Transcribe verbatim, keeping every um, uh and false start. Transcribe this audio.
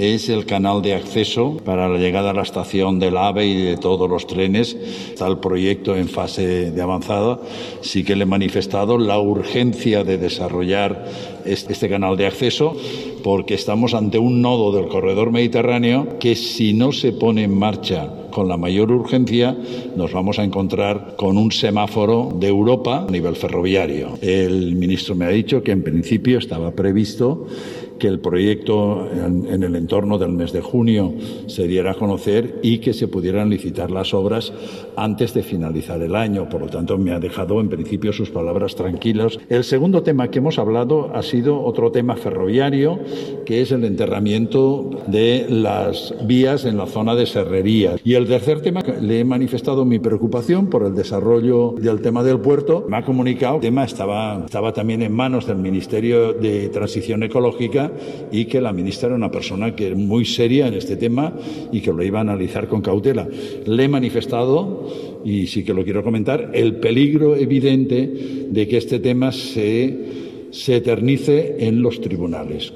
es el canal de acceso para la llegada a la estación del AVE y de todos los trenes. Está el proyecto en fase de avanzada. Sí que le he manifestado la urgencia de desarrollar este canal de acceso, porque estamos ante un nodo del corredor mediterráneo que, si no se pone en marcha con la mayor urgencia, nos vamos a encontrar con un semáforo de Europa a nivel ferroviario. El ministro me ha dicho que en principio estaba previsto que el proyecto en, en el entorno del mes de junio se diera a conocer y que se pudieran licitar las obras antes de finalizar el año. Por lo tanto, me ha dejado en principio sus palabras tranquilas. El segundo tema que hemos hablado ha sido otro tema ferroviario, que es el enterramiento de las vías en la zona de Serrería. Y el tercer tema, le he manifestado mi preocupación por el desarrollo del tema del puerto. Me ha comunicado que el tema estaba, estaba también en manos del Ministerio de Transición Ecológica y que la ministra era una persona que es muy seria en este tema y que lo iba a analizar con cautela. Le he manifestado, y sí que lo quiero comentar, el peligro evidente de que este tema se, se eternice en los tribunales.